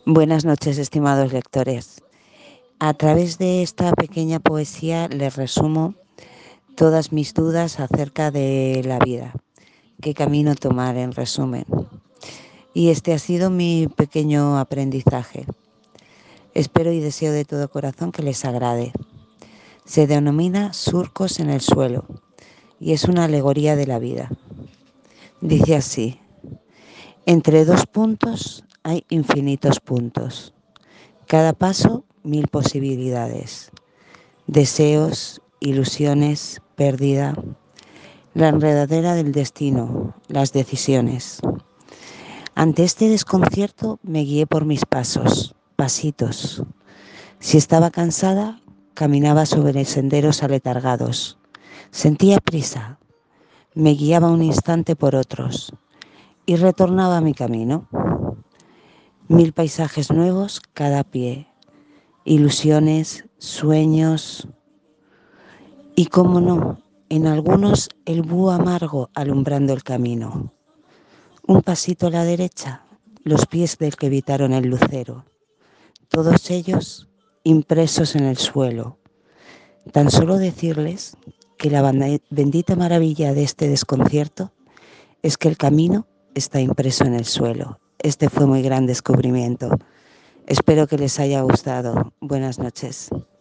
Buenas noches, estimados lectores. A través de esta pequeña poesía les resumo todas mis dudas acerca de la vida, qué camino tomar en resumen. Y este ha sido mi pequeño aprendizaje. Espero y deseo de todo corazón que les agrade. Se denomina Surcos en el suelo y es una alegoría de la vida. Dice así: entre dos puntos hay infinitos puntos. Cada paso, 1000 posibilidades. Deseos, ilusiones, pérdida, la enredadera del destino, las decisiones. Ante este desconcierto me guié por mis pasos, pasitos. Si estaba cansada, caminaba sobre senderos aletargados. Sentía prisa, me guiaba un instante por otros y retornaba a mi camino. 1000 paisajes nuevos cada pie, ilusiones, sueños y, cómo no, en algunos el búho amargo alumbrando el camino. Un pasito a la derecha, los pies del que evitaron el lucero, todos ellos impresos en el suelo. Tan solo decirles que la bendita maravilla de este desconcierto es que el camino está impreso en el suelo. Este fue mi gran descubrimiento. Espero que les haya gustado. Buenas noches.